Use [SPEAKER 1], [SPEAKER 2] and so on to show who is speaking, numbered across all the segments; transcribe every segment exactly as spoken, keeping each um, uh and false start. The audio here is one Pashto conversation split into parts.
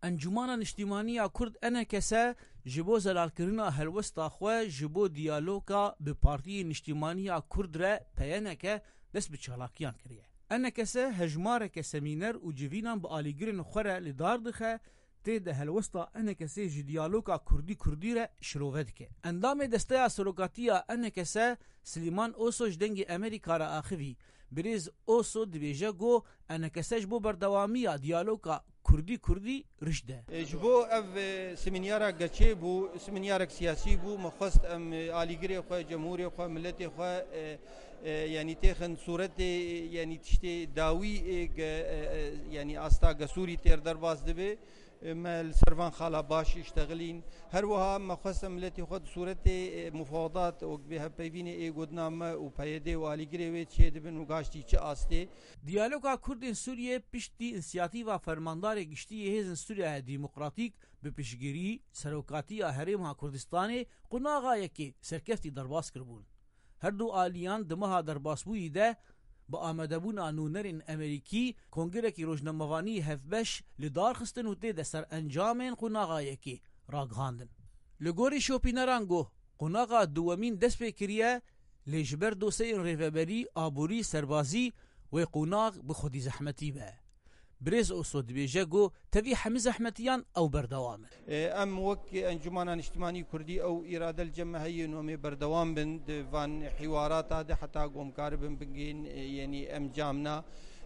[SPEAKER 1] انجمانا نشتیمانیا کرد انکسه جبو زلالکرنا هلوستا خو جبو دیالوگا به پارتی نشتیمانیا کرد را پیانکه دست به چالاکیان کریه. انکسه هجمارک سمینر و جوینان با آلیگرین خوره لدار دخه تید هلوستا انکسه جی دیالوگا کردی کردی را شروود که. اندام دسته سروکاتیا انکسه سلیمان اوسو جدنگ امریکا را آخوی بریز اوسو دبیجه گو انکسه جبو بردوامیا دیالوگا کردی کردی رشده.
[SPEAKER 2] جبو اف سمینیارا گچه بو سمینیارک سیاسی بو مخواست ام آلیگری خواه جمهوری خواه ملت خواه يعني تخن صورت يعني تشتي داوي يعني استا قصوري تير درباز دبي ما السرفان خالا باش يشتغلين هروها ما خصم ملتي خد صورت مفاوضات وبها بيفيني اي قدنامه وبايدي واليغري وي تشي دبن وغاشتي تشي استي
[SPEAKER 1] دیالوگا کردین سوریه پشتی انسیاتیوا فرماندار گشتی هیزن سوریه دموکراتیک به پیشگیری سروکاتی هرم کردستان قناغا یکی سرکفتی درباس کربون. هر دو آلیان دمها درباس بوی ده با آمدبون نونرین امریکی کنگرکی روزنامه‌وانی هفبش لدار خستن و تی سر انجامین قناغا یکی راگهاندن. لگوری شوپینرانگو قناغا دوامین دست بکریه لجبر دوسین ریفبری آبوری سربازی و قناغ بخودی زحمتی به. برز اوسود بیجه گو تفی حمی زحمتیان او بردوامن.
[SPEAKER 2] ام وک انجمانان اجتماعی کردی او اراده الجمعیه نومی بردوام بند وان حوارات هذا حتى قوم قاربن بنجين يعني ام جامنا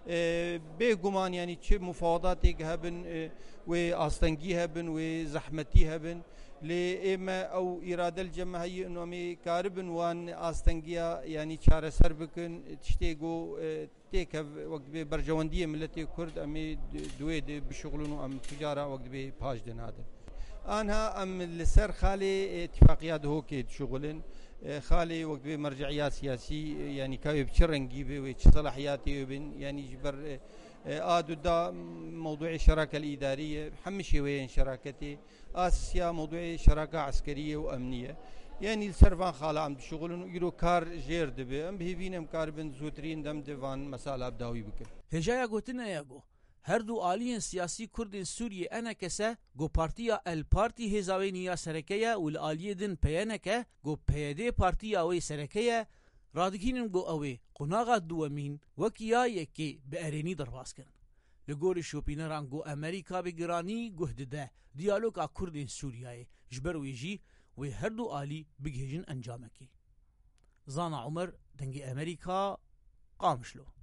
[SPEAKER 2] بگمان يعني چه مفاوضات هبن و آستنگی هبن و زحمتی هبن لما او اراده الجمعیه نومی قاربن وان آستنگیا يعني چاره سر بکن تشتیگو تيك وقت برجواندية ملتي كرد أمي دويد بشغلون أم تجارة وقت بباج دنادن أنا أم لسر خالي اتفاقيات هوكي شغلن خالي وقت بمرجعيات سياسي يعني كاي بشرنجي بويش صلاحياتي وبن يعني جبر آدو دا موضوع الشراكة الإدارية حمشي وين شراكتي آسيا موضوع شراكة عسكرية وأمنية يعني السرفان خالا عم بشغلن يرو كار جير دبي ام بهيفينم كاربن زوترين دم ديوان مساله بداوي بك
[SPEAKER 1] هجايا گوتنا ياگو هر دو آلين سياسي كردن سوريا انا كسا گو بارتيا البارتي هزاوينيا سركيا والآلية دن بيانكا گو بيادي بارتيا وي سركيا رادكينن گو اوي قناغا دوامين وكيا يكي بأريني درباس كن لگور شوپینران گو امریکا بگرانی گهد ده دیالوگا کردن سوریای جبر ویجی و هر دو آلی بگهجن انجامکی. زانا عمر دنگی امریکا قامشلو.